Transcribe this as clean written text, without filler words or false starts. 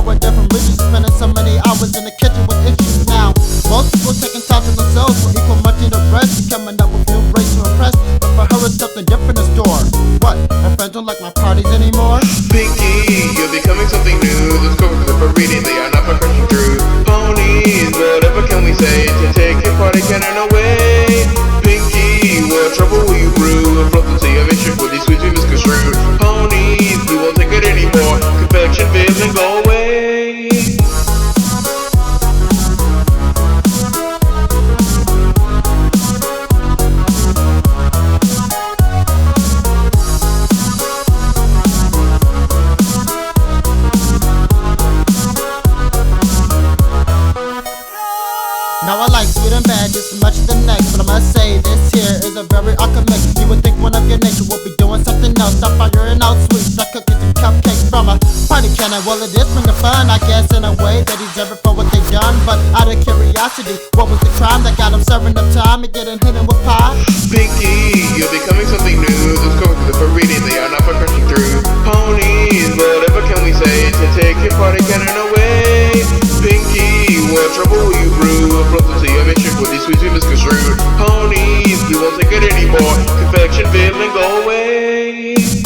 with different regions, spending so many hours in the kitchen with issues now. Most people taking time to themselves for equal money to rest, coming up with new ways to impress. But for her it's something different in store. What? My friends don't like my parties anymore? Pinky, you're becoming something new. Those covers are for reading, they are not for crushing through. Ponies, whatever can we say to take your party cannon away? Pinky, what trouble will you brew? A floatancy of issue for these sweet we misconstrued. Ponies, we won't take it anymore. Confection feels and go away. Now I like sweet and bad just as much as the next, but I must say this here is a very awkward mix. You would think one of your nature would be doing something else, stop firing out sweets, like cookies and cupcakes from a party cannon. Well, it is bringing fun, I guess, in a way they deserve it for what they done. But out of curiosity, what was the crime that got them serving up time and getting hidden with pie? Pinky, you're becoming something new. Those covers are for reading, they are not for crushing through. Ponies, whatever can we say to take your party cannon away? Pinky, what trouble will you brew? A floatancy of issue for these sweet we misconstrued. Ponies, we won't take it anymore. Confection, feel and go away.